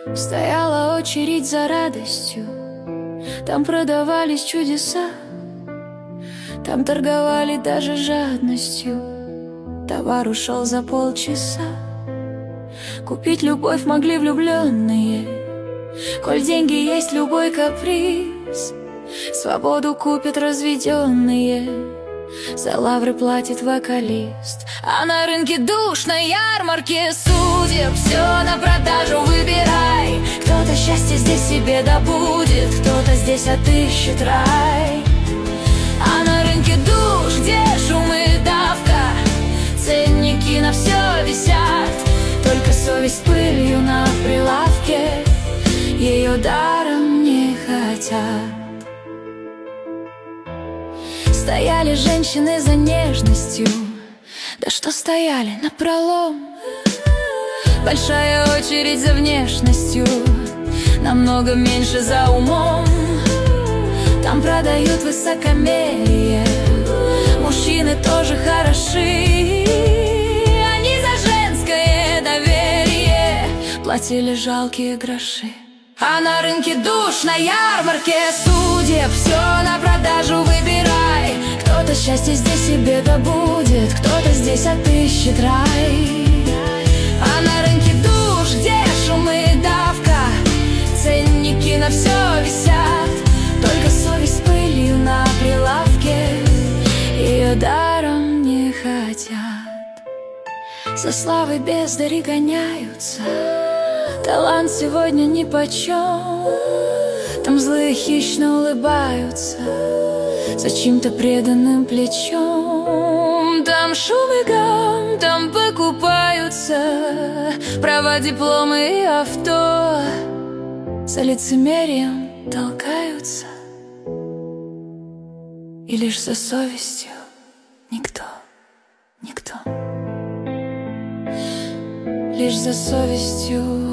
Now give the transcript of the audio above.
Стояла очередь за радостью, там продавались чудеса, там торговали даже жадностью. Товар ушел за полчаса. Купить любовь могли влюбленные, коль деньги есть любой каприз. Свободу купят разведенные, за лавры платит вокалист. А на рынке душ, на ярмарке судеб все на продажу выбирай. Кто-то счастье здесь себе добудет, кто-то здесь отыщет рай. А на рынке душ, где шум и давка, ценники на все висят, только совесть пылью на прилавке, ее даром не хотят. Стояли женщины за нежностью, да что стояли напролом. Большая очередь за внешностью, намного меньше за умом. Там продают высокомерие, мужчины тоже хороши. Они за женское доверие платили жалкие гроши. А на рынке душ, на ярмарке судеб все на продажу выбирай. Кто-то счастье здесь себе добудет, кто-то здесь отыщет рай. А на рынке душ, где шум и давка, ценники на все висят, только совесть пылью на прилавке, ее даром не хотят. За славой бездари гоняются, талант сегодня нипочем. Там злые хищно улыбаются за чьим-то преданным плечом. Там шум и гам, там покупаются права, дипломы и авто, за лицемерием толкаются, и лишь за совестью никто, никто. Лишь за совестью